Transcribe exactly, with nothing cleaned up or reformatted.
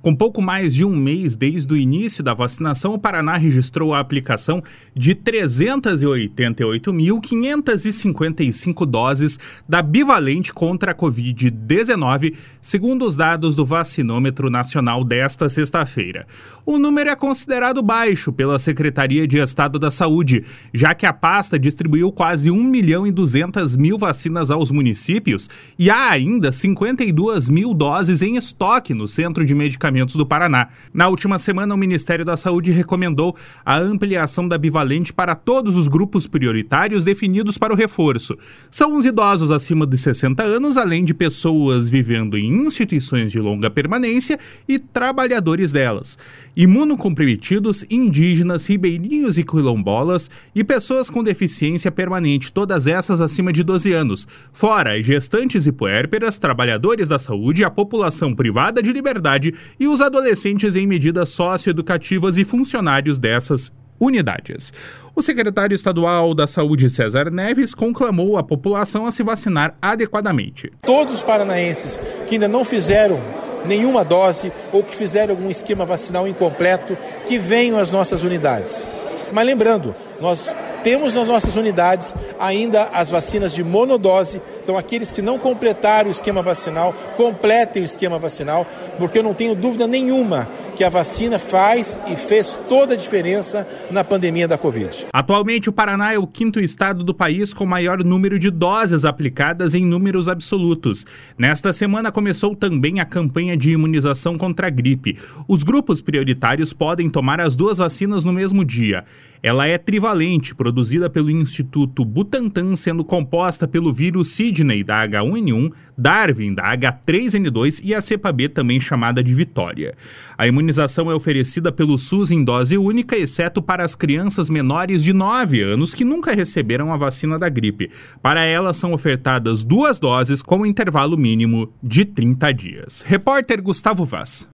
Com pouco mais de um mês desde o início da vacinação, o Paraná registrou a aplicação de trezentas e oitenta e oito mil, quinhentas e cinquenta e cinco doses da bivalente contra a covid dezenove, segundo os dados do Vacinômetro Nacional desta sexta-feira. O número é considerado baixo pela Secretaria de Estado da Saúde, já que a pasta distribuiu quase um milhão e duzentas mil vacinas aos municípios e há ainda cinquenta e duas mil doses em estoque no Centro de Medicamentos do Paraná. Na última semana, o Ministério da Saúde recomendou a ampliação da bivalente para todos os grupos prioritários definidos para o reforço. São os idosos acima de sessenta anos, além de pessoas vivendo em instituições de longa permanência e trabalhadores delas. Imunocomprometidos, indígenas, ribeirinhos e quilombolas e pessoas com deficiência permanente, todas essas acima de doze anos. Fora gestantes e puérperas, trabalhadores da saúde, a população privada de liberdade e os adolescentes em medidas socioeducativas e funcionários dessas unidades. O secretário estadual da Saúde, César Neves, conclamou a população a se vacinar adequadamente. Todos os paranaenses que ainda não fizeram nenhuma dose ou que fizeram algum esquema vacinal incompleto, que venham às nossas unidades. Mas lembrando, nós temos nas nossas unidades ainda as vacinas de monodose, então aqueles que não completaram o esquema vacinal, completem o esquema vacinal, porque eu não tenho dúvida nenhuma que a vacina faz e fez toda a diferença na pandemia da Covid. Atualmente, o Paraná é o quinto estado do país com maior número de doses aplicadas em números absolutos. Nesta semana começou também a campanha de imunização contra a gripe. Os grupos prioritários podem tomar as duas vacinas no mesmo dia. Ela é trivalente, produzida pelo Instituto Butantan, sendo composta pelo vírus Sydney da agá um ene um, Darwin da agá três ene dois e a cepa B, também chamada de Vitória. A imunização é oferecida pelo SUS em dose única, exceto para as crianças menores de nove anos que nunca receberam a vacina da gripe. Para elas são ofertadas duas doses com intervalo mínimo de trinta dias. Repórter Gustavo Vaz.